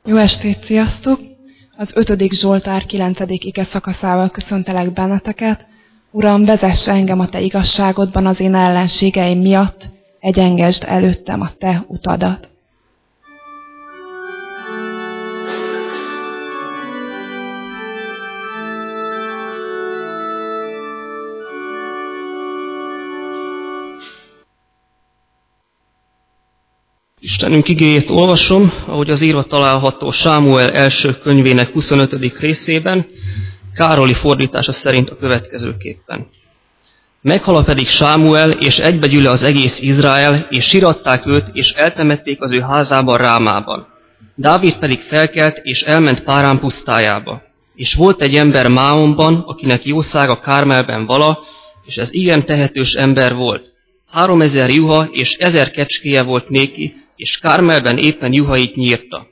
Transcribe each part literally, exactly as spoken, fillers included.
Jó estét, sziasztok! Az ötödik Zsoltár kilencedik ige szakaszával köszöntelek benneteket. Uram, vezess engem a Te igazságodban az én ellenségeim miatt, egyengesd előttem a Te utadat. Istenünk igéjét olvasom, ahogy az írva található Sámuel első könyvének huszonötödik részében, Károli fordítása szerint a következőképpen. Meghala pedig Sámuel, és egybegyűle az egész Izrael, és siratták őt, és eltemették az ő házában Rámában. Dávid pedig felkelt, és elment Párán pusztájába. És volt egy ember Máonban, akinek jószága Kármelben vala, és ez igen tehetős ember volt. Háromezer juha és ezer kecskéje volt néki, és Kármelben éppen juhait nyírta.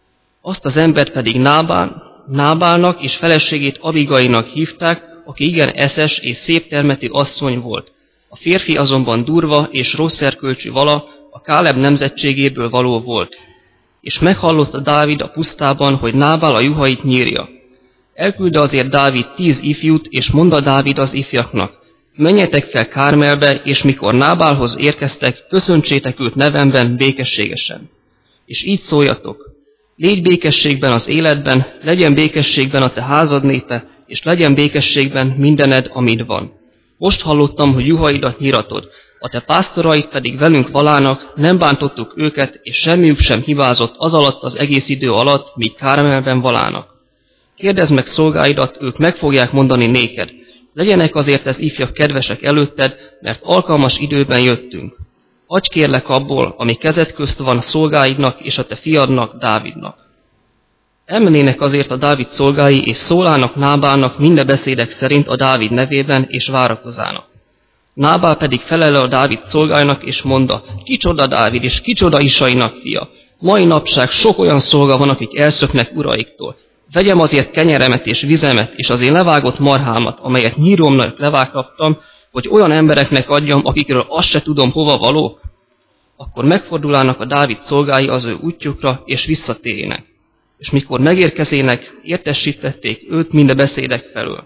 Azt az embert pedig Nábál, Nábálnak és feleségét Abigainak hívták, aki igen eszes és szép termetű asszony volt. A férfi azonban durva és rossz erkölcsű vala, a Káleb nemzetségéből való volt. És meghallotta Dávid a pusztában, hogy Nábál a juhait nyírja. Elküldte azért Dávid tíz ifjút, és mondta Dávid az ifjaknak: menjetek fel Kármelbe, és mikor Nábálhoz érkeztek, köszöntsétek őt nevemben békességesen. És így szóljatok: légy békességben az életben, legyen békességben a te házad népe, és legyen békességben mindened, amit van. Most hallottam, hogy juhaidat nyiratod, a te pásztoraid pedig velünk valának, nem bántottuk őket, és semmiük sem hibázott az alatt az egész idő alatt, míg Kármelben valának. Kérdezd meg szolgáidat, ők meg fogják mondani néked. Legyenek azért ez ifjak kedvesek előtted, mert alkalmas időben jöttünk. Adj kérlek abból, ami kezed közt van a szolgáidnak és a te fiadnak, Dávidnak. Elmennének azért a Dávid szolgái, és szólának Nábálnak minden beszédek szerint a Dávid nevében, és várakozának. Nábál pedig felele a Dávid szolgáinak, és mondta: kicsoda Dávid, és kicsoda Isainak fia. Mai napság sok olyan szolga van, akik elszöknek uraiktól. Vegyem azért kenyeremet és vizemet, és az én levágott marhámat, amelyet nyíromnak levágtam, hogy olyan embereknek adjam, akikről azt se tudom, hova valók. Akkor megfordulának a Dávid szolgái az ő útjukra, és visszatérjenek. És mikor megérkezének, értesítették őt minden beszédek felől.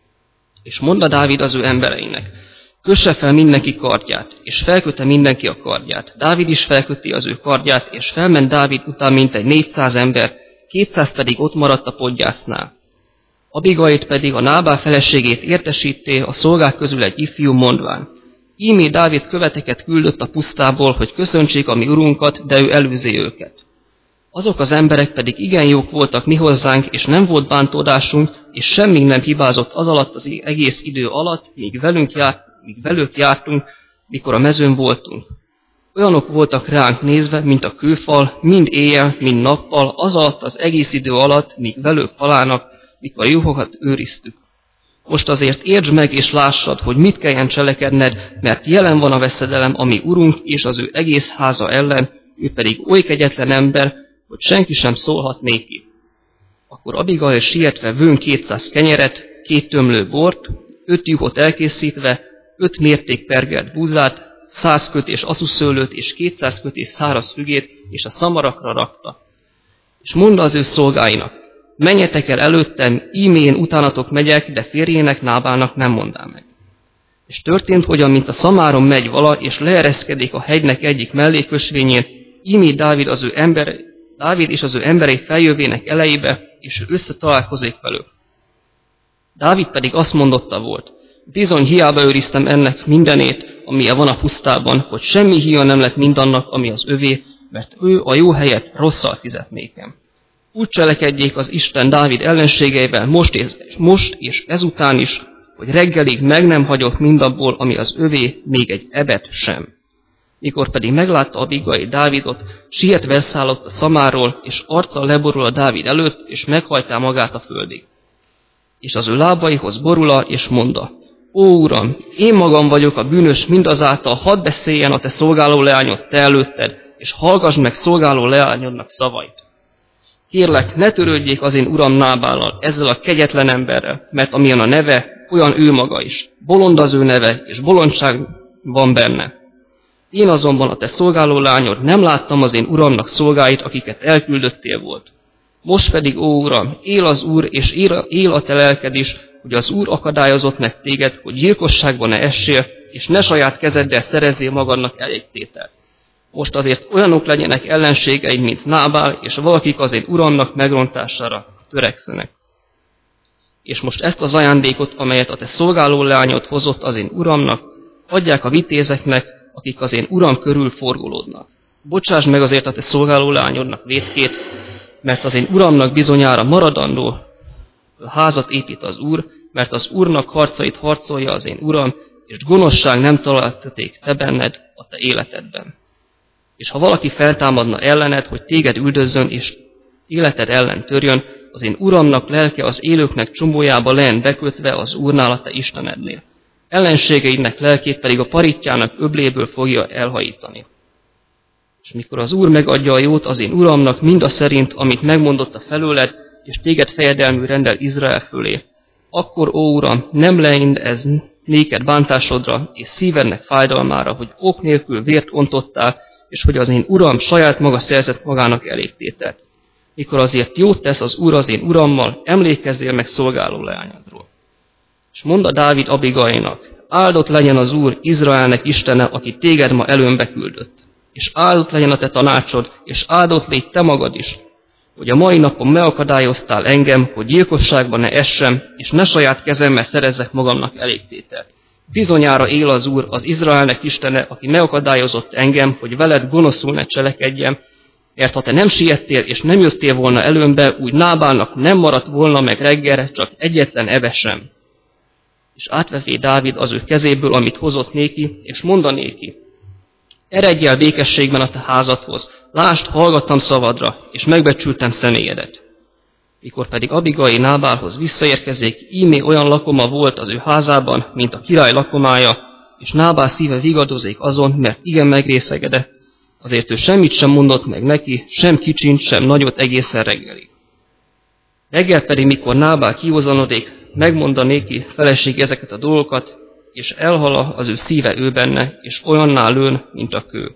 És mondta Dávid az ő embereinek: kösse fel mindenki kardját, és felköte mindenki a kardját. Dávid is felköti az ő kardját, és felment Dávid után mintegy négyszáz ember, kétszáz pedig ott maradt a podgyásznál. Abigait pedig, a Nábál feleségét értesíté a szolgák közül egy ifjú, mondván: ímé Dávid követeket küldött a pusztából, hogy köszöntsék a mi urunkat, de ő elűzi őket. Azok az emberek pedig igen jók voltak mi hozzánk, és nem volt bántódásunk, és semmig nem hibázott az alatt az egész idő alatt, míg velünk járt, míg velük jártunk, mikor a mezőn voltunk. Olyanok voltak ránk nézve, mint a kőfal, mind éjjel, mind nappal, az alatt az egész idő alatt, míg velük halának, mikor juhokat őriztük. Most azért értsd meg és lássad, hogy mit kelljen cselekedned, mert jelen van a veszedelem, ami urunk és az ő egész háza ellen, ő pedig oly kegyetlen ember, hogy senki sem szólhat néki. Akkor Abigail sietve vőn kétszáz kenyeret, két tömlő bort, öt juhot elkészítve, öt mérték pergelt búzát, száz kötés asszuszőlőt és kétszáz kötés száraz fügét, és a szamarakra rakta. És mondta az ő szolgáinak: menjetek el előttem, íme én utánatok megyek, de férjének, Nábálnak nem mondám meg. És történt, hogyan, mint a szamáron megy vala, és leereszkedik a hegynek egyik mellékösvényén, íme Dávid, az ő ember, Dávid és az ő emberei feljövének elejébe, és ő összetalálkozik velük. Dávid pedig azt mondotta volt: bizony hiába őriztem ennek mindenét, amilyen van a pusztában, hogy semmi híja nem lett mindannak, ami az övé, mert ő a jó helyet rosszal fizet nékem. Úgy cselekedjék az Isten Dávid ellenségeivel most és, most és ezután is, hogy reggelig meg nem hagyott mindabból, ami az övé, még egy ebet sem. Mikor pedig meglátta Abigail Dávidot, sietve elszállott a szamáról, és arccal leborul a Dávid előtt, és meghajtá magát a földig. És az ő lábaihoz borula, és mondta: ó Uram, én magam vagyok a bűnös mindazáltal, hadd beszéljen a te szolgáló leányod te előtted, és hallgass meg szolgáló leányodnak szavait. Kérlek, ne törődjék az én uram Nábállal, ezzel a kegyetlen emberrel, mert amilyen a neve, olyan ő maga is. Bolond az ő neve, és bolondság van benne. Én azonban a te szolgáló lányod nem láttam az én uramnak szolgáit, akiket elküldöttél volt. Most pedig, ó Uram, él az Úr, és él, él a te lelked is, hogy az Úr akadályozott meg téged, hogy gyilkosságban ne essél, és ne saját kezeddel szerezzél magadnak elégtételt. Most azért olyanok legyenek ellenségeid, mint Nábál, és valakik az én uramnak megrontására törekszenek. És most ezt az ajándékot, amelyet a te szolgáló leányod hozott az én uramnak, adják a vitézeknek, akik az én uram körül forgolódnak. Bocsásd meg azért a te szolgáló leányodnak vétkét, mert az én uramnak bizonyára maradandó házat épít az Úr, mert az Úrnak harcait harcolja az én uram, és gonoszság nem találtaték te benned a te életedben. És ha valaki feltámadna ellened, hogy téged üldözzön, és életed ellen törjön, az én uramnak lelke az élőknek csombójába lejjen bekötve az Úrnál a te Istenednél. Ellenségeidnek lelkét pedig a paritjának öbléből fogja elhajítani. És mikor az Úr megadja a jót az én uramnak, mind a szerint, amit megmondott a felőled, és téged fejedelmű rendel Izrael fölé, akkor, ó Uram, nem leind ez néked bántásodra és szívednek fájdalmára, hogy ok nélkül vért ontottál, és hogy az én Uram saját maga szerzett magának elégtételt. Mikor azért jót tesz az Úr az én Urammal, emlékezzél meg szolgáló leányodról. És mondta Dávid Abigainak, áldott legyen az Úr, Izraelnek Istene, aki téged ma előmbe küldött. És áldott legyen a te tanácsod, és áldott légy te magad is, hogy a mai napon megakadályoztál engem, hogy gyilkosságban ne essem, és ne saját kezemmel szerezzek magamnak elégtételt. Bizonyára él az Úr, az Izraelnek Istene, aki megakadályozott engem, hogy veled gonoszul ne cselekedjem, mert ha te nem siettél és nem jöttél volna előmbe, úgy Nábálnak nem maradt volna meg reggelre csak egyetlen eve sem. És átvevé Dávid az ő kezéből, amit hozott néki, és mondanéki, eredj el békességben a te házadhoz, lásd, hallgattam szavadra, és megbecsültem személyedet. Mikor pedig Abigai Nábálhoz visszaérkezik, ímé olyan lakoma volt az ő házában, mint a király lakomája, és Nábál szíve vigadozik azon, mert igen megrészegedett, azért ő semmit sem mondott meg neki, sem kicsint, sem nagyot egészen reggelig. Reggel pedig, mikor Nábál kihozanodik, megmondta néki feleség ezeket a dolgokat, és elhala az ő szíve ő benne, és olyanná lőn, mint a kő.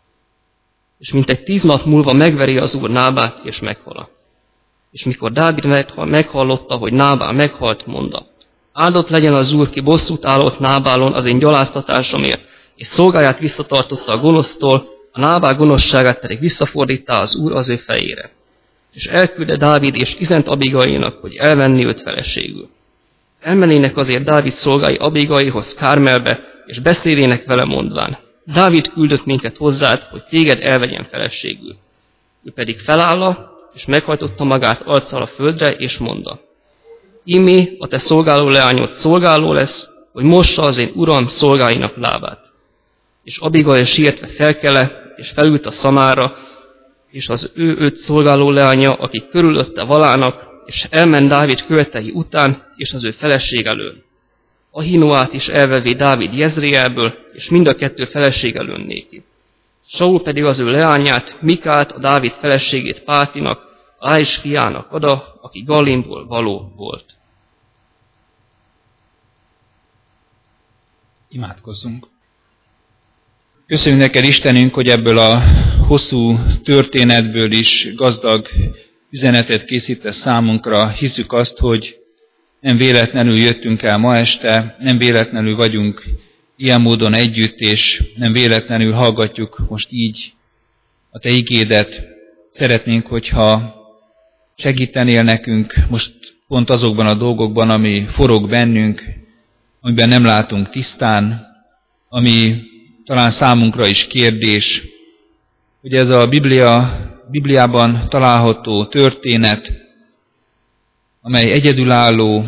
És mintegy tíz nap múlva megveri az Úr Nábát, és meghala. És mikor Dávid meghallotta, hogy Nábál meghalt, mondta, áldott legyen az Úr, ki bosszút állott Nábálon az én gyaláztatásomért, és szolgáját visszatartotta a gonosztól, a Nábál gonoszságát pedig visszafordítta az Úr az ő fejére. És elküldte Dávid és üzent Abigainak, hogy elvenni őt feleségül. Elmennének azért Dávid szolgái Abigaihoz Kármelbe, és beszélének vele mondván, Dávid küldött minket hozzád, hogy téged elvegyen feleségül. Ő pedig felálla, és meghajtotta magát arccal a földre, és mondta, ímé a te szolgáló leányod szolgáló lesz, hogy mossa az én uram szolgáinak lábát. És Abigail sietve felkele, és felült a szamára, és az ő öt szolgáló leánya, akik körülötte valának, és elment Dávid követei után, és az ő feleség elől. Ahinoát is elvevé Dávid Jezreelből, és mind a kettő feleség elől néki. Saul pedig az ő leányát, Mikát, a Dávid feleségét Páltinak, Áis fiának ada, aki Gallimból való volt. Imádkozzunk! Köszönjük neked, Istenünk, hogy ebből a hosszú történetből is gazdag üzenetet készítesz számunkra. Hiszük azt, hogy nem véletlenül jöttünk el ma este, nem véletlenül vagyunk ilyen módon együtt, és nem véletlenül hallgatjuk most így a te igédet. Szeretnénk, hogyha segítenél nekünk most pont azokban a dolgokban, ami forog bennünk, amiben nem látunk tisztán, ami talán számunkra is kérdés, hogy ez a Biblia, Bibliában található történet, amely egyedülálló,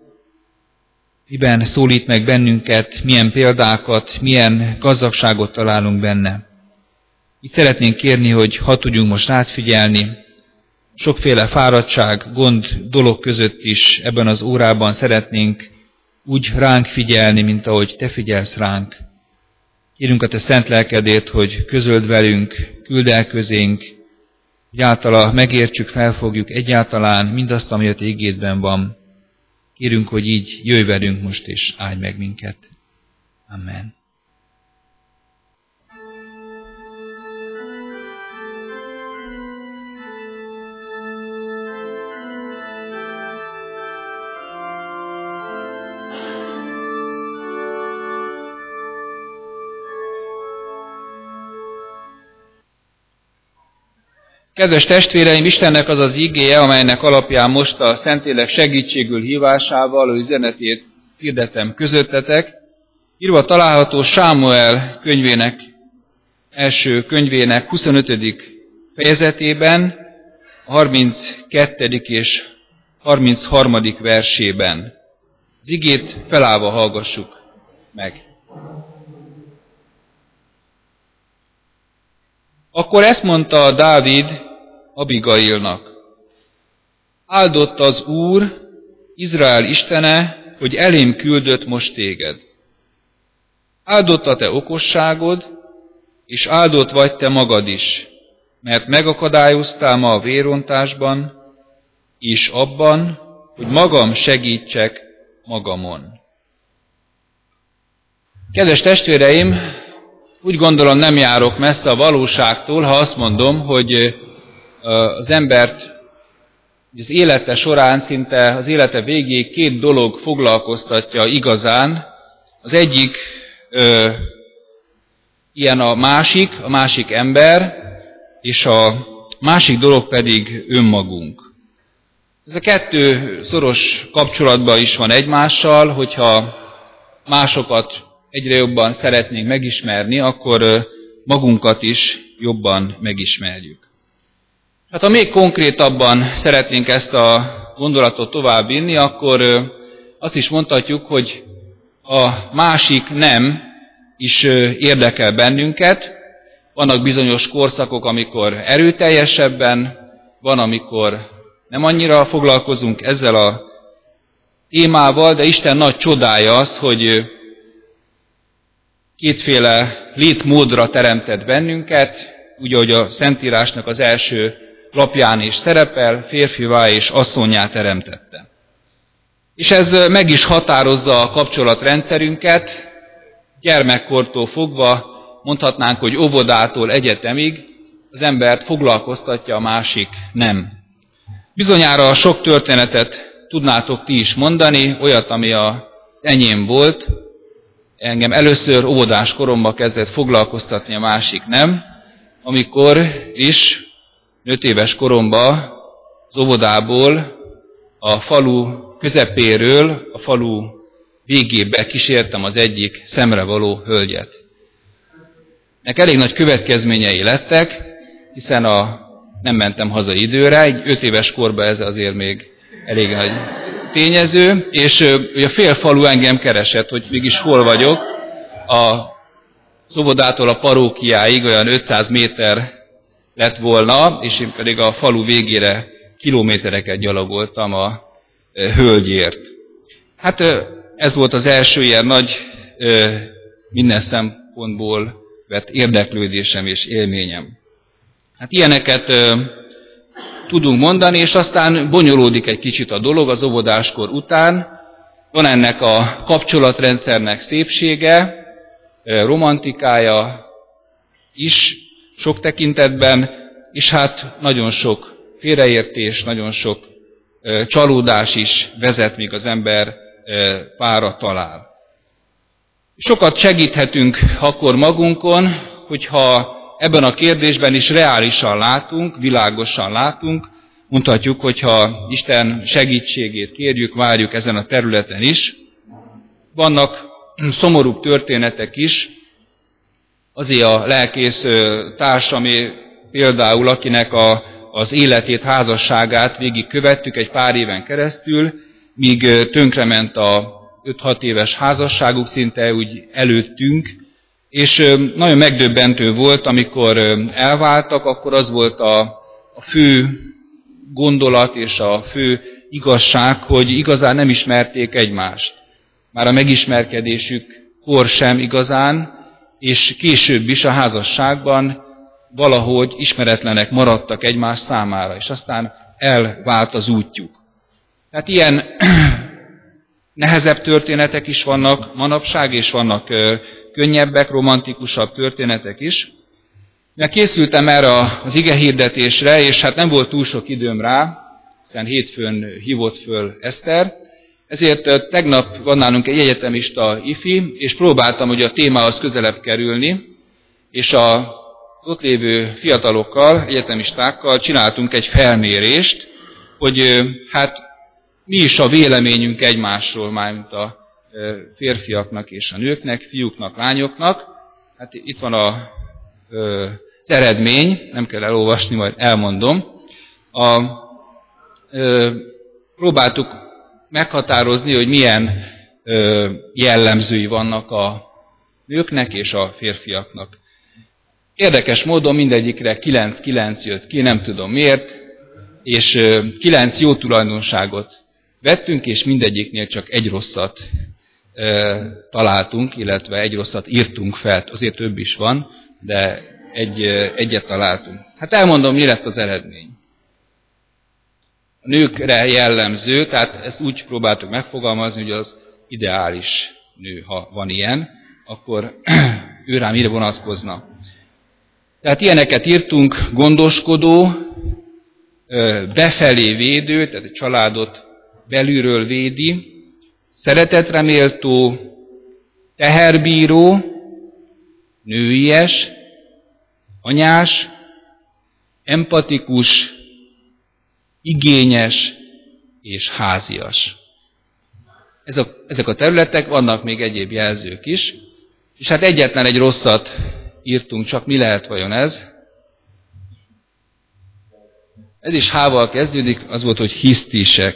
miben szólít meg bennünket, milyen példákat, milyen gazdagságot találunk benne. Így szeretnénk kérni, hogy ha tudjunk most átfigyelni, sokféle fáradtság, gond, dolog között is ebben az órában szeretnénk úgy ránk figyelni, mint ahogy te figyelsz ránk. Kérünk a te szent lelkedért, hogy közöld velünk, küld el közénk, hogy általa megértsük, felfogjuk egyáltalán mindazt, ami a te igédben van. Kérünk, hogy így jöjj velünk most, és áldj meg minket. Amen. Kedves testvéreim, Istennek az az igéje, amelynek alapján most a Szentlélek segítségül hívásával a üzenetét hirdetem közöttetek, írva található Sámuel könyvének, első könyvének huszonötödik fejezetében, a harminckettedik és harmincharmadik versében. Az igét felállva hallgassuk meg. Akkor ezt mondta Dávid Abigailnak: áldott az Úr, Izrael Istene, hogy elém küldött most téged. Áldott a te okosságod, és áldott vagy te magad is, mert megakadályoztál ma a vérontásban, és abban, hogy magam segítsek magamon. Kedves testvéreim, úgy gondolom, nem járok messze a valóságtól, ha azt mondom, hogy az embert az élete során, szinte az élete végéig két dolog foglalkoztatja igazán. Az egyik ö, ilyen a másik, a másik ember, és a másik dolog pedig önmagunk. Ez a kettő szoros kapcsolatban is van egymással, hogyha másokat egyre jobban szeretnénk megismerni, akkor magunkat is jobban megismerjük. Hát ha még konkrétabban szeretnénk ezt a gondolatot továbbvinni, akkor azt is mondhatjuk, hogy a másik nem is érdekel bennünket. Vannak bizonyos korszakok, amikor erőteljesebben, van, amikor nem annyira foglalkozunk ezzel a témával, de Isten nagy csodája az, hogy kétféle létmódra teremtett bennünket, úgy, ahogy a Szentírásnak az első lapján is szerepel, férfivá és asszonnyá teremtette. És ez meg is határozza a kapcsolatrendszerünket, gyermekkortól fogva, mondhatnánk, hogy óvodától egyetemig az embert foglalkoztatja a másik nem. Bizonyára sok történetet tudnátok ti is mondani, olyat, ami az enyém volt. Engem először óvodás koromban kezdett foglalkoztatni a másik nem, amikor is öt éves koromban az óvodából a falu közepéről a falu végébe kísértem az egyik szemrevaló hölgyet. Nek elég nagy következményei lettek, hiszen a, nem mentem haza időre, egy öt éves korban ez azért még elég nagy tényező, és a fél falu engem keresett, hogy mégis hol vagyok. Az óvodától a parókiáig olyan ötszáz méter lett volna, és én pedig a falu végére kilométereket gyalogoltam a hölgyért. Hát ez volt az első ilyen nagy, minden szempontból vett érdeklődésem és élményem. Hát ilyeneket tudunk mondani, és aztán bonyolódik egy kicsit a dolog az óvodáskor után. Van ennek a kapcsolatrendszernek szépsége, romantikája is sok tekintetben, és hát nagyon sok félreértés, nagyon sok csalódás is vezet, míg az ember párra talál. Sokat segíthetünk akkor magunkon, hogyha ebben a kérdésben is reálisan látunk, világosan látunk, mondhatjuk, hogyha Isten segítségét kérjük, várjuk ezen a területen is. Vannak szomorúbb történetek is, azért a lelkész társam, például akinek a, az életét, házasságát végig követtük egy pár éven keresztül, míg tönkrement a öt-hat éves házasságuk, szinte úgy előttünk, és nagyon megdöbbentő volt, amikor elváltak, akkor az volt a, a fő gondolat és a fő igazság, hogy igazán nem ismerték egymást. Már a megismerkedésük kor sem igazán, és később is a házasságban valahogy ismeretlenek maradtak egymás számára, és aztán elvált az útjuk. Tehát ilyen nehezebb történetek is vannak manapság, és vannak könnyebbek, romantikusabb történetek is. Mert készültem erre az igehirdetésre, és hát nem volt túl sok időm rá, hiszen hétfőn hívott föl Eszter, ezért tegnap van nálunk egy egyetemista ifi, és próbáltam, hogy a témához közelebb kerülni, és a ott lévő fiatalokkal, egyetemistákkal csináltunk egy felmérést, hogy hát mi is a véleményünk egymásról, mármint a férfiaknak és a nőknek, fiúknak, lányoknak. Hát itt van a, az eredmény, nem kell elolvasni, majd elmondom. A, próbáltuk meghatározni, hogy milyen jellemzői vannak a nőknek és a férfiaknak. Érdekes módon mindegyikre kilenc kilenc jött ki, nem tudom miért, és kilenc jó tulajdonságot vettünk, és mindegyiknél csak egy rosszat e, találtunk, illetve egy rosszat írtunk fel. Azért több is van, de egy, egyet találtunk. Hát elmondom, mi lett az eredmény. A nőkre jellemző, tehát ezt úgy próbáltuk megfogalmazni, hogy az ideális nő, ha van ilyen, akkor ő rá mire vonatkozna. Tehát ilyeneket írtunk: gondoskodó, befelé védő, tehát a családot belülről védi, szeretetre méltó, teherbíró, nőies, anyás, empatikus, igényes és házias. Ez a, ezek a területek, vannak még egyéb jelzők is, és hát egyetlen egy rosszat írtunk, csak mi lehet vajon ez? Ez is H-val kezdődik, az volt, hogy hisztisek.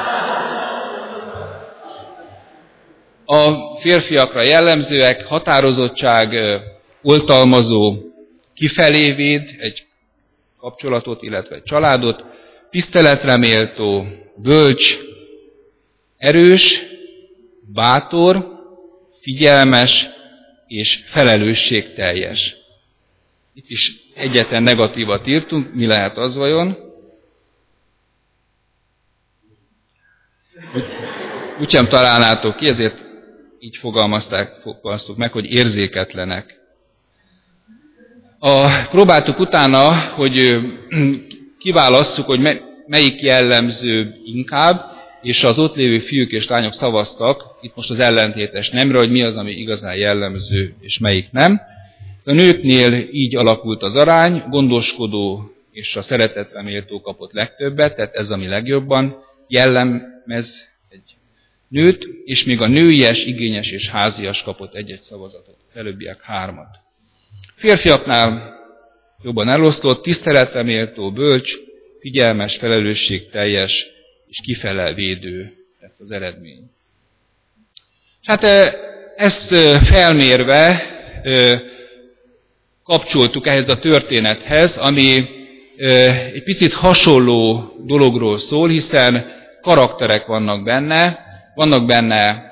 A férfiakra jellemzőek: határozottság, oltalmazó, kifelé véd egy kapcsolatot, illetve egy családot, tiszteletre méltó, bölcs, erős, bátor, figyelmes és felelősségteljes. Itt is egyetlen negatívat írtunk, mi lehet az vajon? Úgy, úgysem találnátok ki, ezért így fogalmazták, fogalmaztuk meg, hogy érzéketlenek. A, próbáltuk utána, hogy kiválasszuk, hogy melyik jellemző inkább, és az ott lévő fiúk és lányok szavaztak, itt most az ellentétes nemre, hogy mi az, ami igazán jellemző, és melyik nem. A nőknél így alakult az arány, gondoskodó és a szeretetre méltó kapott legtöbbet, tehát ez, ami legjobban jellemez egy nőt, és még a nőies, igényes és házias kapott egy-egy szavazatot, az előbbiek hármat. Férfiaknál jobban elosztott, tiszteletre méltó, bölcs, figyelmes, felelősségteljes és kifele védő lett az eredmény. Hát ezt felmérve kapcsoltuk ehhez a történethez, ami egy picit hasonló dologról szól, hiszen karakterek vannak benne, vannak benne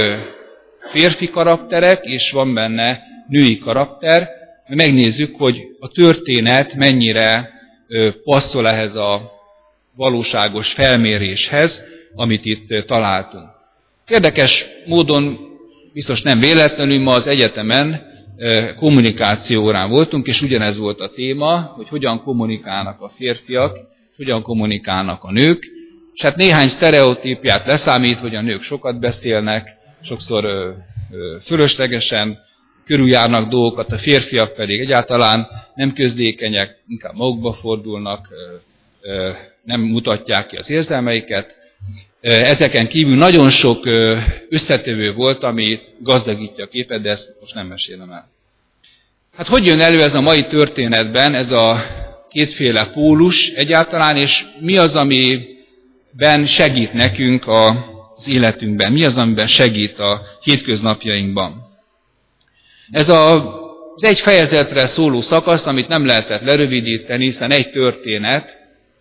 férfi karakterek, és van benne női karakter. Megnézzük, hogy a történet mennyire passzol ehhez a valóságos felméréshez, amit itt találtunk. Érdekes módon, biztos nem véletlenül, ma az egyetemen kommunikáció órán voltunk, és ugyanez volt a téma, hogy hogyan kommunikálnak a férfiak, hogyan kommunikálnak a nők, és hát néhány sztereotípiát leszámít, hogy a nők sokat beszélnek, sokszor ö, ö, fölöslegesen körüljárnak dolgokat, a férfiak pedig egyáltalán nem közlékenyek, inkább magukba fordulnak, ö, ö, nem mutatják ki az érzelmeiket. Ezeken kívül nagyon sok összetevő volt, ami gazdagítja a képet, de ezt most nem mesélem el. Hát hogy jön elő ez a mai történetben, ez a kétféle pólus egyáltalán, és mi az, amiben segít nekünk az életünkben, mi az, amiben segít a hétköznapjainkban. Ez a, az egy fejezetre szóló szakasz, amit nem lehetett lerövidíteni, hiszen egy történet,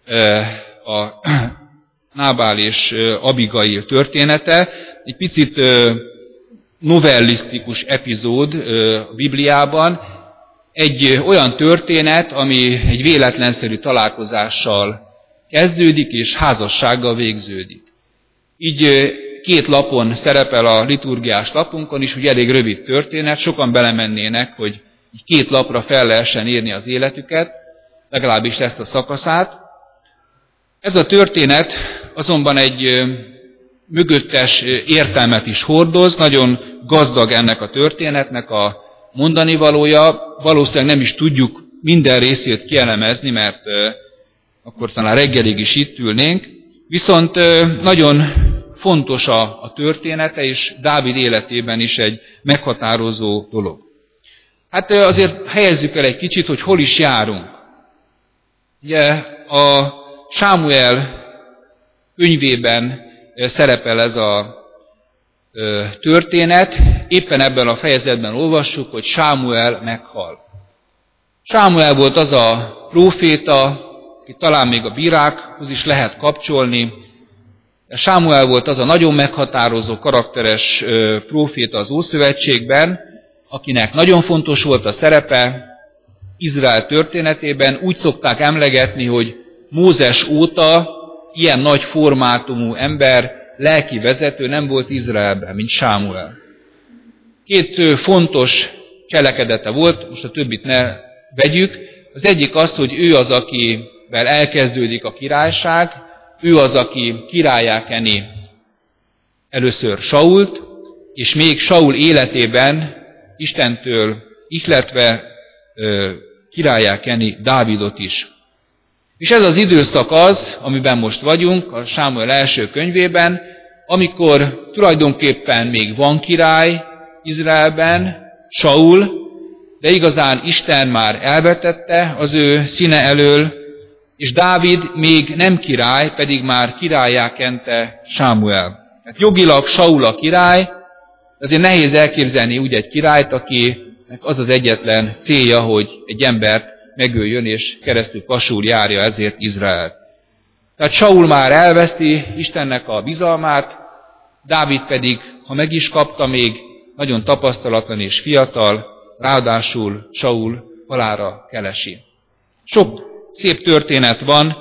a Nábál és Abigail története, egy picit novellisztikus epizód a Bibliában, egy olyan történet, ami egy véletlenszerű találkozással kezdődik, és házassággal végződik. Így két lapon szerepel a liturgiás lapunkon is, hogy elég rövid történet, sokan belemennének, hogy így két lapra fel lehessen írni az életüket, legalábbis ezt a szakaszát. Ez a történet azonban egy mögöttes értelmet is hordoz, nagyon gazdag ennek a történetnek a mondani valója, valószínűleg nem is tudjuk minden részét kielemezni, mert akkor talán reggelig is itt ülnénk. Viszont nagyon fontos a, a története, és Dávid életében is egy meghatározó dolog. Hát azért helyezzük el egy kicsit, hogy hol is járunk. Ugye a Sámuel könyvében szerepel ez a történet, éppen ebben a fejezetben olvassuk, hogy Sámuel meghal. Sámuel volt az a próféta, aki talán még a bírákhoz is lehet kapcsolni. Sámuel volt az a nagyon meghatározó, karakteres próféta az Ószövetségben, akinek nagyon fontos volt a szerepe Izrael történetében. Úgy szokták emlegetni, hogy Mózes óta ilyen nagy formátumú ember, lelki vezető nem volt Izraelben, mint Sámuel. Két fontos cselekedete volt, most a többit ne vegyük. Az egyik az, hogy ő az, akivel elkezdődik a királyság, ő az, aki királlyá keni először Sault, és még Saul életében Istentől ihletve királlyá keni Dávidot is. És ez az időszak az, amiben most vagyunk, a Sámuel első könyvében, amikor tulajdonképpen még van király Izraelben, Saul, de igazán Isten már elvetette az ő színe elől, és Dávid még nem király, pedig már királlyá kente Sámuel. Hát jogilag Saul a király, azért nehéz elképzelni úgy egy királyt, akinek az az egyetlen célja, hogy egy embert megöljön, és keresztül pasul járja ezért Izrael. Tehát Saul már elveszti Istennek a bizalmát, Dávid pedig, ha meg is kapta, még nagyon tapasztalatlan és fiatal, ráadásul Saul halálra kelesi. Sok szép történet van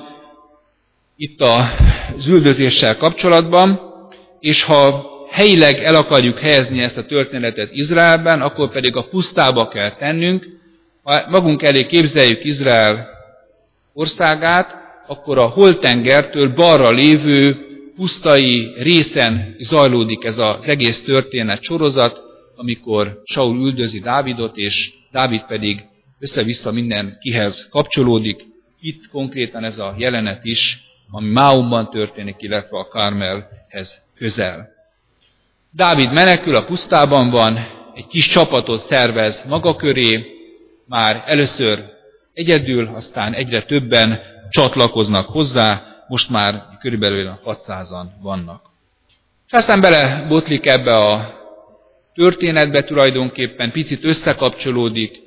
itt az üldözéssel kapcsolatban, és ha helyileg el akarjuk helyezni ezt a történetet Izraelben, akkor pedig a pusztába kell tennünk. Ha magunk elé képzeljük Izrael országát, akkor a Holtengertől balra lévő pusztai részen zajlódik ez az egész történet sorozat, amikor Saul üldözi Dávidot, és Dávid pedig össze-vissza mindenkihez kapcsolódik. Itt konkrétan ez a jelenet is, ami Máumban történik, illetve a Karmelhez közel. Dávid menekül, a pusztában van, egy kis csapatot szervez maga köré, már először egyedül, aztán egyre többen csatlakoznak hozzá, most már körülbelül a hatszázan vannak. És aztán belebotlik ebbe a történetbe tulajdonképpen, picit összekapcsolódik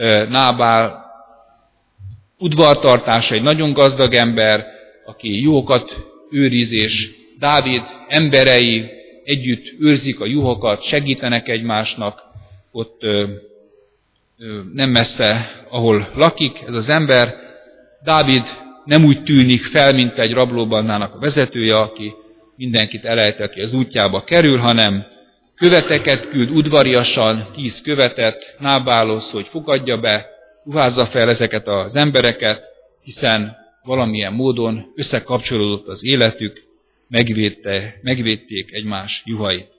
Nábál udvartartása, egy nagyon gazdag ember, aki juhokat őriz, és Dávid emberei együtt őrzik a juhokat, segítenek egymásnak, ott ö, ö, nem messze, ahol lakik ez az ember. Dávid nem úgy tűnik fel, mint egy rablóbandának a vezetője, aki mindenkit elejt, aki az útjába kerül, hanem követeket küld udvariasan, tíz követet Nábálhoz, hogy fogadja be, ruházza fel ezeket az embereket, hiszen valamilyen módon összekapcsolódott az életük, megvédte, megvédték egymás juhait.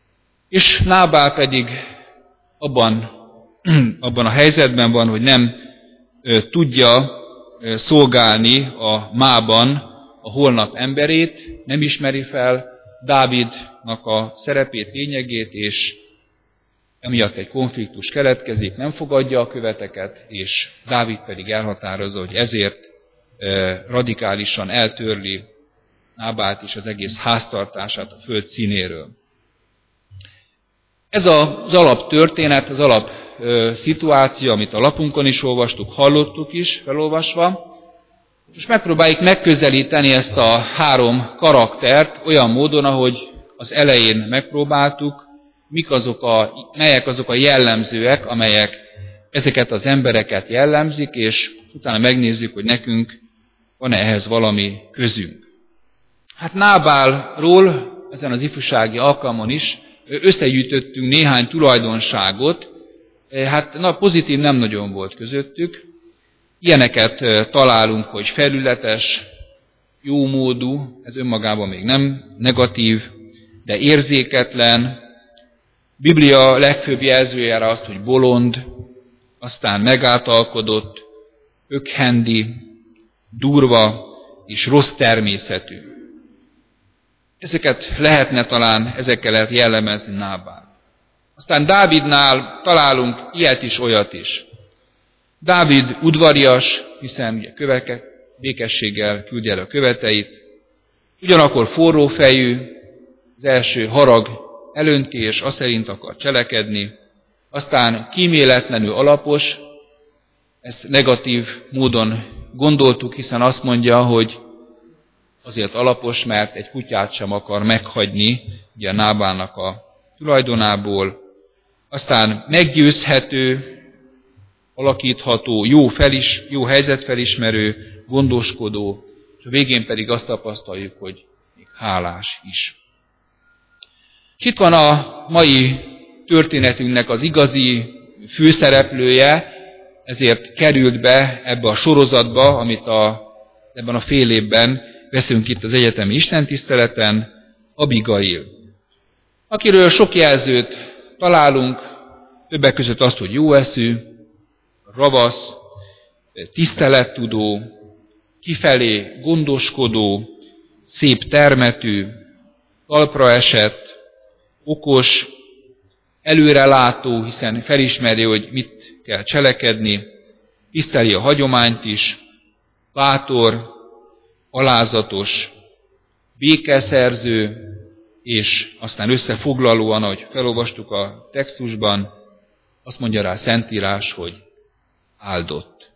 És Nábál pedig abban, abban a helyzetben van, hogy nem ö, tudja ö, szolgálni a mában a holnap emberét, nem ismeri fel Dávidnak a szerepét, lényegét, és emiatt egy konfliktus keletkezik, nem fogadja a követeket, és Dávid pedig elhatározza, hogy ezért ö, radikálisan eltörli Nábált és az egész háztartását a föld színéről. Ez az alaptörténet, az alap ö, szituáció, amit a lapunkon is olvastuk, hallottuk is felolvasva, és megpróbáljuk megközelíteni ezt a három karaktert olyan módon, ahogy az elején megpróbáltuk, mik azok a, melyek azok a jellemzőek, amelyek ezeket az embereket jellemzik, és utána megnézzük, hogy nekünk van-e ehhez valami közünk. Hát Nábálról ezen az ifjúsági alkalmon is összegyűjtöttünk néhány tulajdonságot, hát na, pozitív nem nagyon volt közöttük. Ilyeneket találunk, hogy felületes, jómódú, ez önmagában még nem negatív, de érzéketlen. Biblia legfőbb jelzőjére azt, hogy bolond, aztán megáltalkodott, ökhendi, durva és rossz természetű. Ezeket lehetne talán, ezekkel lehet jellemezni Nábál. Aztán Dávidnál találunk ilyet is, olyat is. Dávid udvarias, hiszen ugye köveke, békességgel küldi el a követeit, ugyanakkor forrófejű, az első harag elöntés, azt szerint akar cselekedni, aztán kíméletlenül alapos, ezt negatív módon gondoltuk, hiszen azt mondja, hogy azért alapos, mert egy kutyát sem akar meghagyni, ugye Nábálnak a tulajdonából, aztán meggyőzhető, alakítható, jó, felis, jó helyzetfelismerő, gondoskodó, és a végén pedig azt tapasztaljuk, hogy még hálás is. És itt van a mai történetünknek az igazi főszereplője, ezért került be ebbe a sorozatba, amit a, ebben a fél évben veszünk itt az egyetemi istentiszteleten, Abigail, akiről sok jelzőt találunk, többek között azt, hogy jó eszű, ravasz, tisztelettudó, kifelé gondoskodó, szép termetű, talpra esett, okos, előrelátó, hiszen felismeri, hogy mit kell cselekedni, tiszteli a hagyományt is, bátor, alázatos, békeszerző, és aztán összefoglalóan, ahogy felolvastuk a textusban, azt mondja rá a Szentírás, hogy áldott.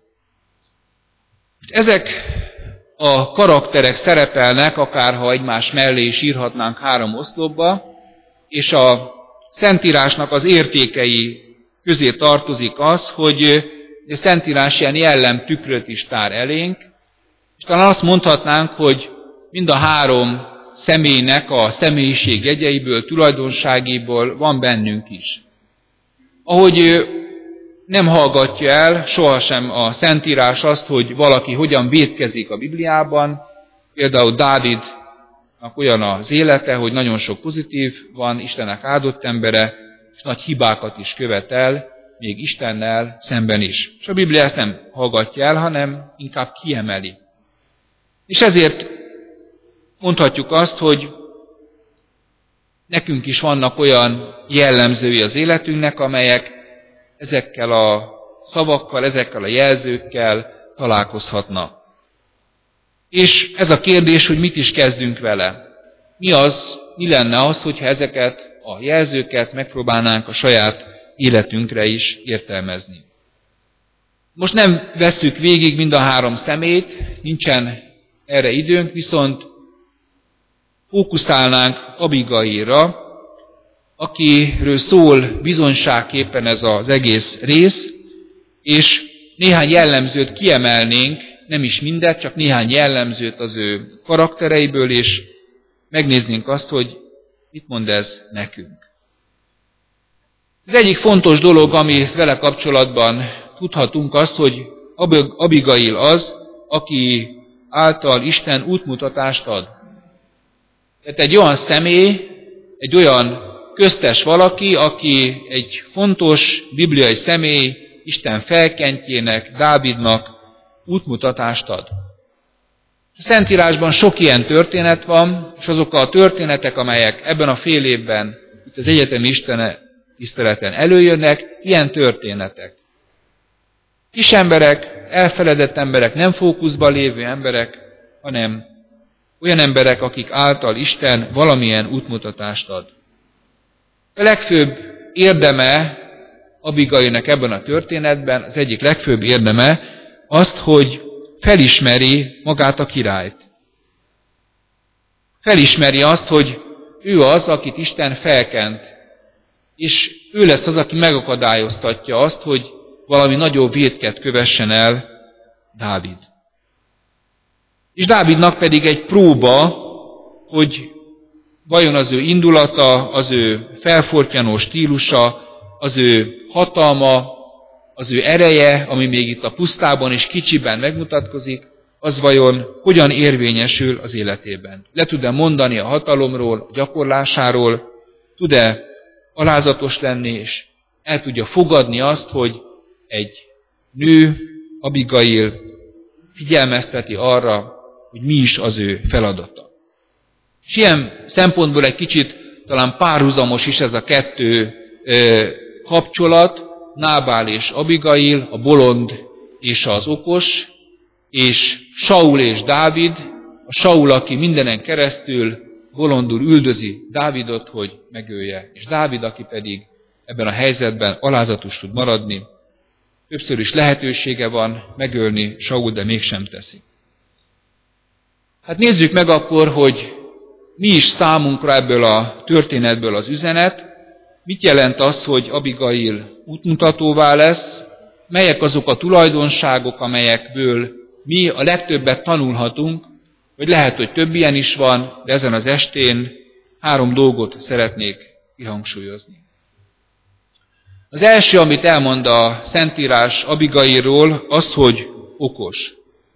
Ezek a karakterek szerepelnek, akárha egymás mellé is írhatnánk három oszlopba, és a Szentírásnak az értékei közé tartozik az, hogy a Szentírás ilyen jellemtükröt is tár elénk, és talán azt mondhatnánk, hogy mind a három személynek a személyiség jegyeiből, tulajdonságéból van bennünk is. Ahogy nem hallgatja el sohasem a Szentírás azt, hogy valaki hogyan vétkezik a Bibliában, például Dávidnak olyan az élete, hogy nagyon sok pozitív van, Istennek áldott embere, és nagy hibákat is követel, még Istennel szemben is. És a Biblia ezt nem hallgatja el, hanem inkább kiemeli. És ezért mondhatjuk azt, hogy nekünk is vannak olyan jellemzői az életünknek, amelyek ezekkel a szavakkal, ezekkel a jelzőkkel találkozhatnak. És ez a kérdés, hogy mit is kezdünk vele. Mi az, mi lenne az, hogyha ezeket a jelzőket megpróbálnánk a saját életünkre is értelmezni. Most nem vesszük végig mind a három szemét, nincsen erre időnk, viszont fókuszálnánk Abigailra, akiről szól bizonyságképpen ez az egész rész, és néhány jellemzőt kiemelnénk, nem is mindet, csak néhány jellemzőt az ő karaktereiből, és megnéznénk azt, hogy mit mond ez nekünk. Az egyik fontos dolog, amit vele kapcsolatban tudhatunk, az, hogy Abigail az, aki által Isten útmutatást ad. Tehát egy olyan személy, egy olyan köztes valaki, aki egy fontos bibliai személy, Isten felkentjének, Dávidnak útmutatást ad. A Szentírásban sok ilyen történet van, és azok a történetek, amelyek ebben a fél évben itt az egyetemi istentiszteleten előjönnek, ilyen történetek. Kis emberek, elfeledett emberek, nem fókuszban lévő emberek, hanem olyan emberek, akik által Isten valamilyen útmutatást ad. A legfőbb érdeme Abigailnek ebben a történetben, az egyik legfőbb érdeme azt, hogy felismeri magát a királyt. Felismeri azt, hogy ő az, akit Isten felkent, és ő lesz az, aki megakadályoztatja azt, hogy valami nagyobb vétket kövessen el Dávid. És Dávidnak pedig egy próba, hogy vajon az ő indulata, az ő felfortyanó stílusa, az ő hatalma, az ő ereje, ami még itt a pusztában és kicsiben megmutatkozik, az vajon hogyan érvényesül az életében. Le tud-e mondani a hatalomról, a gyakorlásáról, tud-e alázatos lenni, és el tudja fogadni azt, hogy egy nő, Abigail figyelmezteti arra, hogy mi is az ő feladata. És ilyen szempontból egy kicsit talán párhuzamos is ez a kettő ö, kapcsolat, Nábál és Abigail, a bolond és az okos, és Saul és Dávid, a Saul, aki mindenen keresztül bolondul üldözi Dávidot, hogy megölje, és Dávid, aki pedig ebben a helyzetben alázatos tud maradni. Többször is lehetősége van megölni Saul, de mégsem teszi. Hát nézzük meg akkor, hogy mi is számunkra ebből a történetből az üzenet, mit jelent az, hogy Abigail útmutatóvá lesz, melyek azok a tulajdonságok, amelyekből mi a legtöbbet tanulhatunk, vagy lehet, hogy több ilyen is van, de ezen az estén három dolgot szeretnék kihangsúlyozni. Az első, amit elmond a Szentírás Abigailról, az, hogy okos.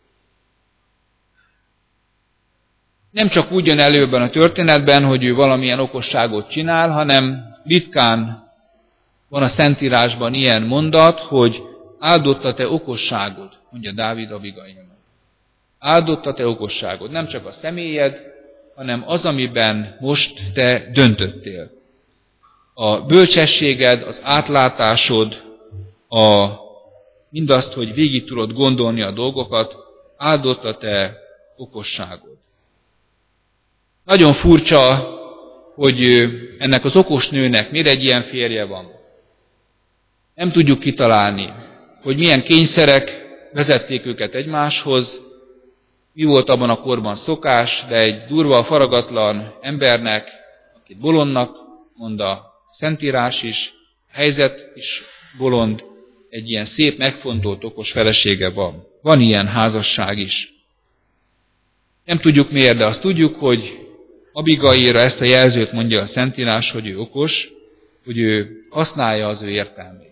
Nem csak úgy jön elő ebben a történetben, hogy ő valamilyen okosságot csinál, hanem ritkán van a Szentírásban ilyen mondat, hogy áldotta te okosságod, mondja Dávid Abigailnak. Áldotta te okosságod, nem csak a személyed, hanem az, amiben most te döntöttél. A bölcsességed, az átlátásod, a, mindazt, hogy végig tudod gondolni a dolgokat, áldotta te okosságod. Nagyon furcsa, hogy ennek az okos nőnek miért egy ilyen férje van. Nem tudjuk kitalálni, hogy milyen kényszerek vezették őket egymáshoz, mi volt abban a korban szokás, de egy durva, faragatlan embernek, akit bolondnak mond a Szentírás is, a helyzet is bolond, egy ilyen szép, megfontolt, okos felesége van. Van ilyen házasság is. Nem tudjuk miért, de azt tudjuk, hogy Abigailra ezt a jelzőt mondja a Szentírás, hogy ő okos, hogy ő használja az ő értelmét.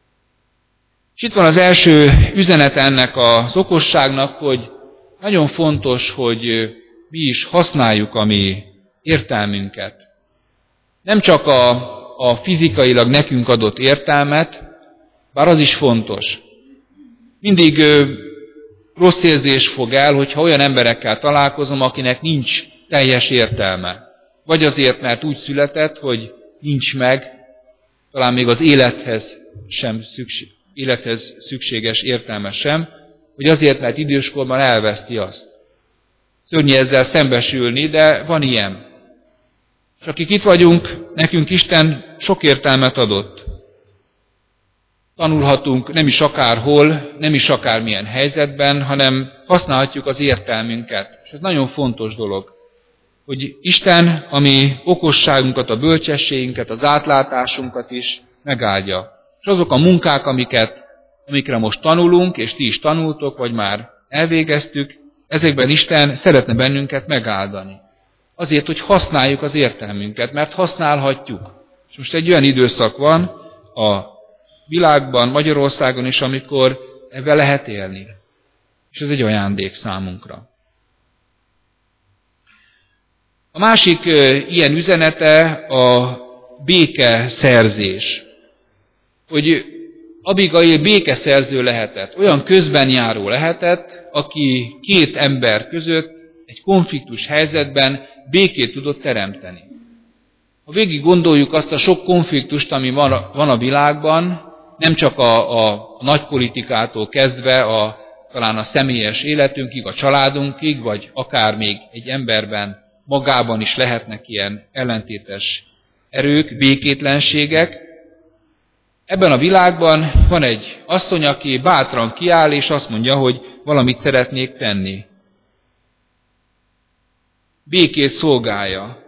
És itt van az első üzenet ennek az okosságnak, hogy nagyon fontos, hogy mi is használjuk a mi értelmünket. Nem csak a, a fizikailag nekünk adott értelmet, bár az is fontos. Mindig ö, rossz érzés fog el, hogyha olyan emberekkel találkozom, akinek nincs teljes értelme. Vagy azért, mert úgy született, hogy nincs meg, talán még az élethez, sem szükség, élethez szükséges értelme sem, hogy azért, mert időskorban elveszti azt. Szörnyű ezzel szembesülni, de van ilyen. És akik itt vagyunk, nekünk Isten sok értelmet adott. Tanulhatunk nem is akárhol, nem is akármilyen helyzetben, hanem használhatjuk az értelmünket. És ez nagyon fontos dolog, hogy Isten a mi okosságunkat, a bölcsességünket, az átlátásunkat is megáldja. És azok a munkák, amiket, amikre most tanulunk, és ti is tanultok, vagy már elvégeztük, ezekben Isten szeretne bennünket megáldani. Azért, hogy használjuk az értelmünket, mert használhatjuk. És most egy olyan időszak van a világban, Magyarországon is, amikor ebben lehet élni. És ez egy ajándék számunkra. A másik ilyen üzenete a békeszerzés. Hogy Abigail békeszerző lehetett, olyan közben járó lehetett, aki két ember között egy konfliktus helyzetben békét tudott teremteni. Ha végig gondoljuk azt a sok konfliktust, ami van a világban, nem csak a, a nagypolitikától kezdve, a, talán a személyes életünkig, a családunkig, vagy akár még egy emberben magában is lehetnek ilyen ellentétes erők, békétlenségek. Ebben a világban van egy asszony, aki bátran kiáll, és azt mondja, hogy valamit szeretnék tenni. Békét szolgálja,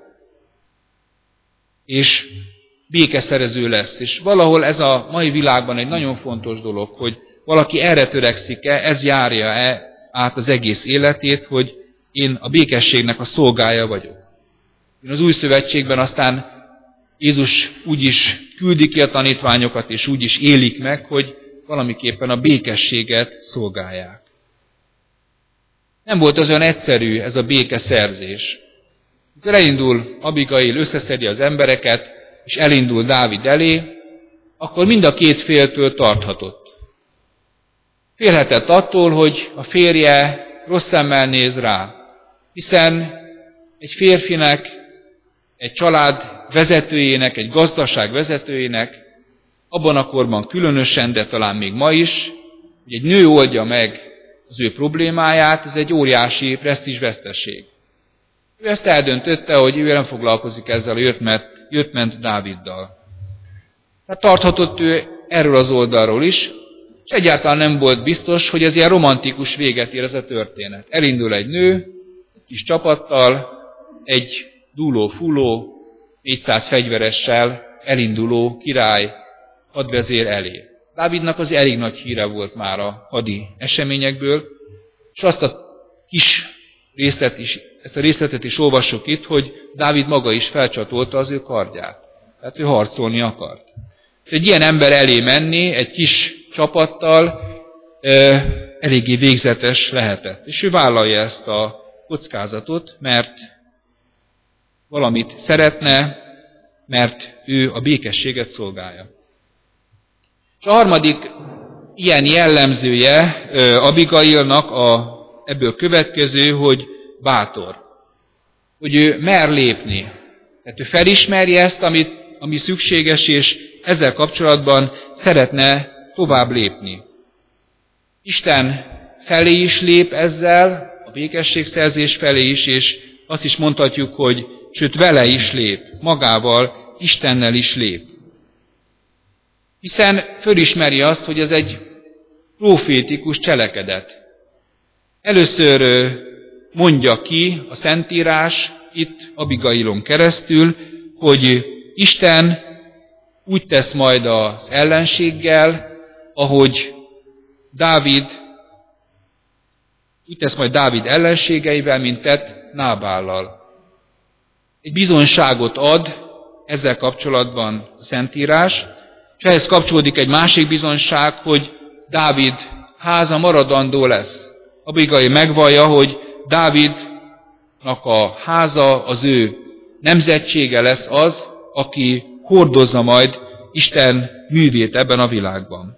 és békeszerező lesz. És valahol ez a mai világban egy nagyon fontos dolog, hogy valaki erre törekszik-e, ez járja-e át az egész életét, hogy én a békességnek a szolgája vagyok. Én az új szövetségben aztán Jézus úgy is küldi ki a tanítványokat, és úgy is élik meg, hogy valamiképpen a békességet szolgálják. Nem volt az olyan egyszerű ez a békeszerzés. Amikor elindul Abigail, összeszedi az embereket, és elindul Dávid elé, akkor mind a két féltől tarthatott. Félhetett attól, hogy a férje rossz szemmel néz rá, hiszen egy férfinek, egy család vezetőjének, egy gazdaság vezetőjének, abban a korban különösen, de talán még ma is, hogy egy nő oldja meg az ő problémáját, ez egy óriási presztízsveszteség. Ő ezt eldöntötte, hogy ő nem foglalkozik ezzel a jött-ment, jött-ment Dáviddal. Tehát tarthatott ő erről az oldalról is, és egyáltalán nem volt biztos, hogy ez ilyen romantikus véget ér ez a történet. Elindul egy nő, egy kis csapattal, egy dúló-fúló, négyszáz fegyveressel elinduló király hadvezér elé. Dávidnak az elég nagy híre volt már a hadi eseményekből, és azt a kis részlet is, ezt a részletet is olvassuk itt, hogy Dávid maga is felcsatolta az ő kardját. Tehát ő harcolni akart. Egy ilyen ember elé menni, egy kis csapattal eh, eléggé végzetes lehetett. És ő vállalja ezt a kockázatot, mert valamit szeretne, mert ő a békességet szolgálja. És a harmadik ilyen jellemzője eh, Abigailnak a, ebből következő, hogy bátor. Hogy ő mer lépni. Tehát ő felismeri ezt, amit, ami szükséges, és ezzel kapcsolatban szeretne tovább lépni. Isten felé is lép ezzel, a békességszerzés felé is, és azt is mondhatjuk, hogy sőt vele is lép, magával, Istennel is lép. Hiszen fölismeri azt, hogy ez egy profétikus cselekedet. Először mondja ki a Szentírás, itt Abigailon keresztül, hogy Isten úgy tesz majd az ellenséggel, ahogy Dávid, úgy tesz majd Dávid ellenségeivel, mint tett Nábállal. Egy bizonyságot ad ezzel kapcsolatban a Szentírás, és ehhez kapcsolódik egy másik bizonyság, hogy Dávid háza maradandó lesz. Abigail megvallja, hogy Dávidnak a háza, az ő nemzetsége lesz az, aki hordozza majd Isten művét ebben a világban.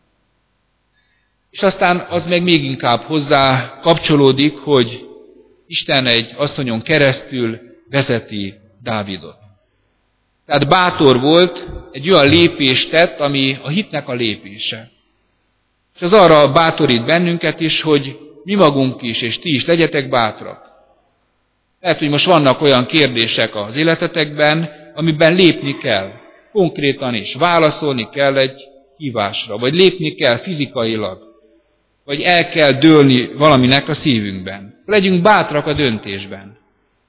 És aztán az meg még inkább hozzá kapcsolódik, hogy Isten egy asszonyon keresztül vezeti Dávidot. Tehát bátor volt, egy olyan lépést tett, ami a hitnek a lépése. És az arra bátorít bennünket is, hogy mi magunk is, és ti is legyetek bátrak. Lehet, hogy most vannak olyan kérdések az életetekben, amiben lépni kell. Konkrétan is. Válaszolni kell egy hívásra, vagy lépni kell fizikailag, vagy el kell dőlni valaminek a szívünkben. Legyünk bátrak a döntésben.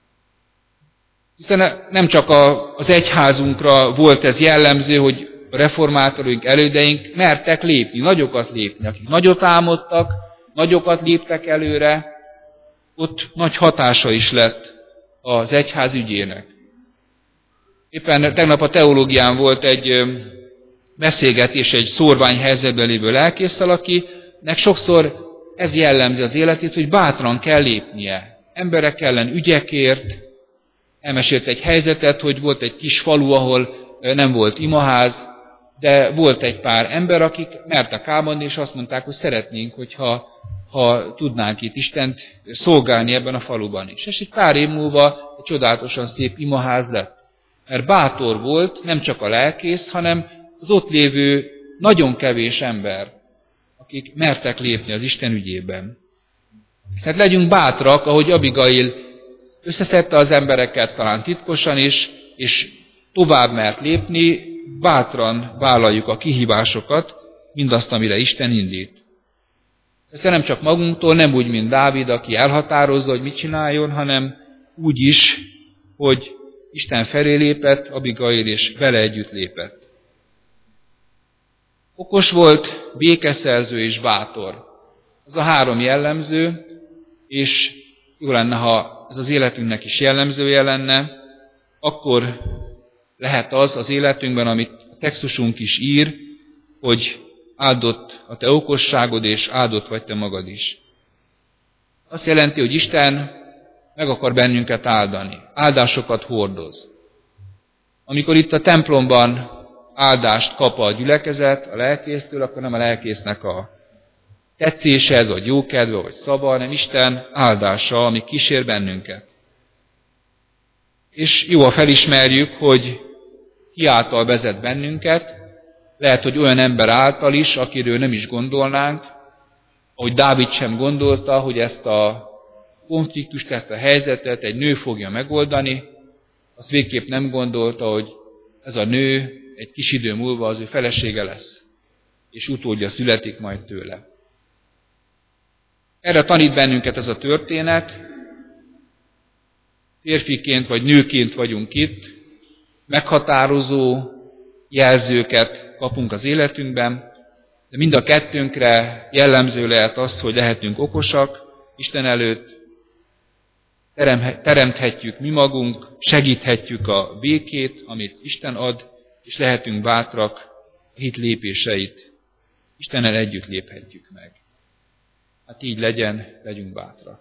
Hiszen nem csak a, az egyházunkra volt ez jellemző, hogy a reformátorunk, elődeink mertek lépni, nagyokat lépni. Akik nagyot álmodtak, nagyokat léptek előre, ott nagy hatása is lett az egyház ügyének. Éppen tegnap a teológián volt egy beszélgetés egy szórványhelyzetben lévő lelkésszel, akinek sokszor ez jellemzi az életét, hogy bátran kell lépnie. Emberek ellen ügyekért. Elmesélt egy helyzetet, hogy volt egy kis falu, ahol nem volt imaház, de volt egy pár ember, akik mertek álmodni, és azt mondták, hogy szeretnénk, hogyha ha tudnánk itt Istent szolgálni ebben a faluban is. És egy pár év múlva egy csodálatosan szép imaház lett. Mert bátor volt nem csak a lelkész, hanem az ott lévő nagyon kevés ember, akik mertek lépni az Isten ügyében. Tehát legyünk bátrak, ahogy Abigail összeszedte az embereket, talán titkosan is, és tovább mert lépni, bátran vállaljuk a kihívásokat, mindazt, amire Isten indít. Ez nem csak magunktól, nem úgy, mint Dávid, aki elhatározza, hogy mit csináljon, hanem úgy is, hogy Isten felé lépett, Abigail és vele együtt lépett. Okos volt, békeszerző és bátor. Ez a három jellemző, és jó lenne, ha ez az életünknek is jellemzője lenne, akkor lehet az az életünkben, amit a textusunk is ír, hogy áldott a te okosságod, és áldott vagy te magad is. Azt jelenti, hogy Isten meg akar bennünket áldani. Áldásokat hordoz. Amikor itt a templomban áldást kap a gyülekezet a lelkésztől, akkor nem a lelkésznek a tetszéshez, vagy jókedve, vagy szava, hanem Isten áldása, ami kísér bennünket. És jó, ha felismerjük, hogy ki által vezet bennünket, lehet, hogy olyan ember által is, akiről nem is gondolnánk, ahogy Dávid sem gondolta, hogy ezt a konfliktust, ezt a helyzetet egy nő fogja megoldani, azt végképp nem gondolta, hogy ez a nő egy kis idő múlva az ő felesége lesz, és utódja születik majd tőle. Erre tanít bennünket ez a történet. Férfiként vagy nőként vagyunk itt, meghatározó jelzőket kapunk az életünkben, de mind a kettőnkre jellemző lehet az, hogy lehetünk okosak Isten előtt, teremthetjük mi magunk, segíthetjük a békét, amit Isten ad, és lehetünk bátrak a hit lépéseit. Istennel együtt léphetjük meg. Hát így legyen, legyünk bátrak.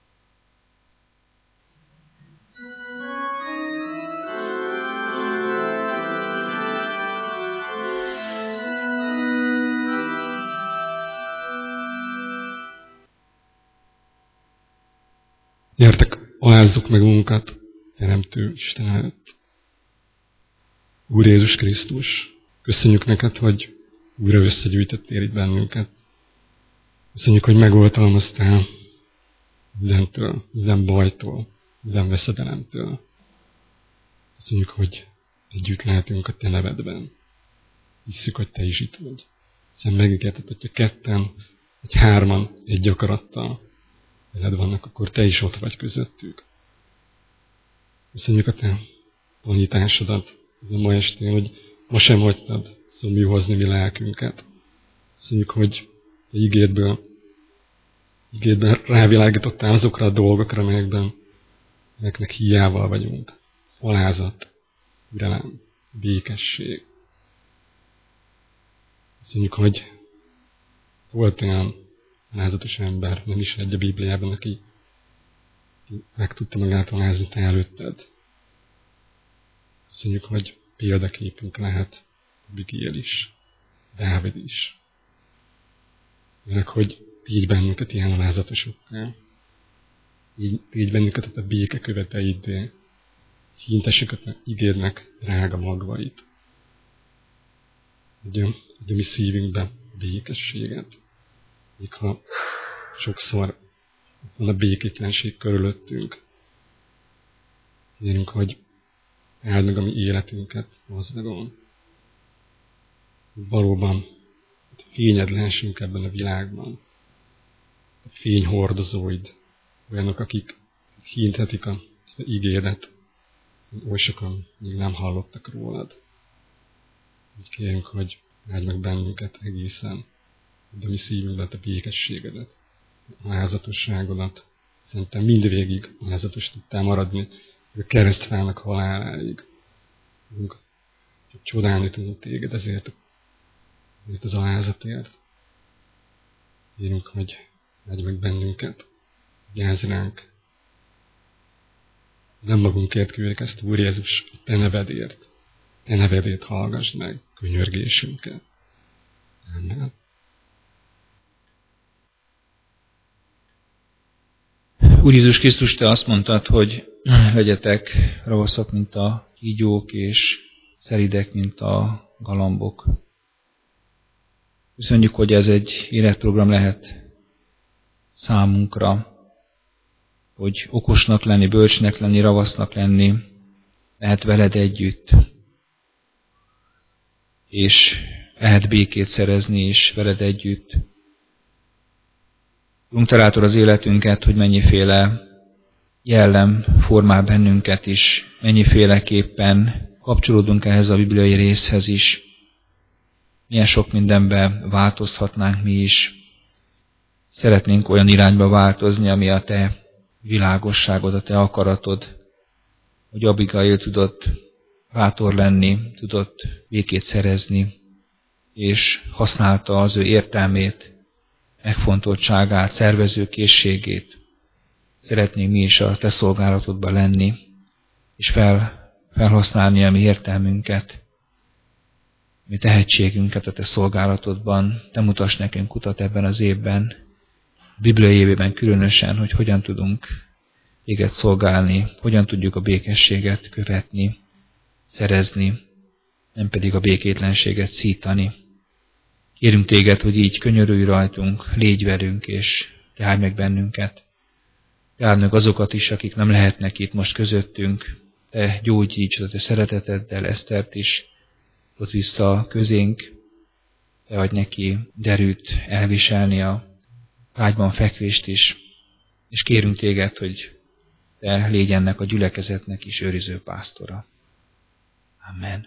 Gyertek, alázzuk meg magunkat, Teremtő Isten előtt. Úr Jézus Krisztus, köszönjük neked, hogy újra összegyűjtöttél itt bennünket. Köszönjük, hogy megoltalmaztál mindentől, minden bajtól, minden veszedelemtől. Köszönjük, hogy együtt lehetünk a te nevedben. Hisszük, hogy te is itt vagy. Hiszen megígérted, hogyha ketten, vagy hárman egy akarattal veled vannak, akkor te is ott vagy közöttük. Köszönjük a te tanításodat ez a ma estén, hogy ma sem hagytad szomjú hozni mi lelkünket. Köszönjük, hogy te ígédből, ígédben rávilágítottál azokra a dolgokra, amelyekben, amelyeknek hiával vagyunk. Alázat, türelem, békesség. Köszönjük, hogy volt olyan alázatos ember, nem is egy a Bibliában, aki meg tudta magát alázni te előtted. Köszönjük, hogy példaképünk lehet Abigail is, Dávid is. Meg, hogy tégy bennünket ilyen alázatosokká. Tégy bennünket a béke követeiddé. Hintessük a te igédnek drága magvait. Hogy a, hogy a mi szívünkbe békességet. Míg ha sokszor van a békétlenség körülöttünk. Kérünk, hogy áld meg a mi életünket gazdagon. Valóban fényed lehessünk ebben a világban. A fényhordozóid, olyanok, akik hinthetik a, ezt a igédet. Oly sokan még nem hallottak rólad. Így kérünk, hogy áld meg bennünket egészen, de mi szívünkben a békességedet, a alázatosságodat. Szerintem mindvégig alázatos tudtál maradni, hogy a keresztfának haláláig. Csak csodálni tudunk téged ezért, ezért az alázatért. Kérünk, hogy áld meg bennünket, gyász ránk. Nem magunkért kérjük ezt, Úr Jézus, a te nevedért. Te nevedért hallgass meg könyörgésünket. Amen. Úr Jézus Krisztus, te azt mondtad, hogy legyetek ravaszok, mint a kígyók, és szelídek, mint a galambok. Köszönjük, hogy ez egy életprogram lehet számunkra, hogy okosnak lenni, bölcsnek lenni, ravasznak lenni, lehet veled együtt, és lehet békét szerezni, és veled együtt. Urunk, te látod az életünket, hogy mennyiféle jellem formál bennünket is, mennyiféleképpen kapcsolódunk ehhez a bibliai részhez is. Milyen sok mindenben változhatnánk mi is. Szeretnénk olyan irányba változni, ami a te világosságod, a te akaratod, hogy Abigail tudott bátor lenni, tudott békét szerezni, és használta az ő értelmét, megfontoltságát, szervezőkészségét. Szeretnénk mi is a te szolgálatodban lenni, és fel, felhasználni a mi értelmünket. mi tehetségünket a te szolgálatodban, te mutass nekünk utat ebben az évben, a Biblia évében különösen, hogy hogyan tudunk téged szolgálni, hogyan tudjuk a békességet követni, szerezni, nem pedig a békétlenséget szítani. Kérünk téged, hogy így könyörülj rajtunk, légy velünk, és te állj meg bennünket. Te áld meg azokat is, akik nem lehetnek itt most közöttünk. Te gyógyítsd a te szereteteddel Esztert is, hozz vissza közénk, te adj neki derűt elviselni a ágyban fekvést is, és kérünk téged, hogy te légy ennek a gyülekezetnek is őriző pásztora. Amen.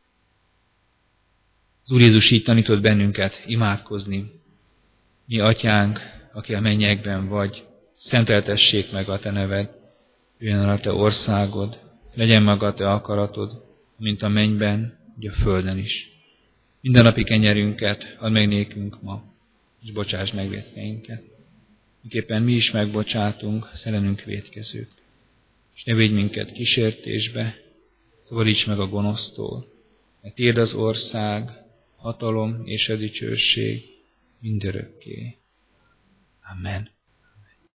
Az Úr Jézus így tanított bennünket imádkozni. Mi atyánk, aki a mennyekben vagy, szenteltessék meg a te neved, jöjjön el a te országod, legyen meg a te akaratod, mint a mennyben, úgy a földön is. Mindennapi kenyerünket add meg nékünk ma, és bocsáss meg vétkeinket. Miképpen mi is megbocsátunk szellenünk vétkezők. És ne védj minket kísértésbe, szabadíts meg a gonosztól, mert tiéd az ország, hatalom és a dicsőség mindörökké. Amen.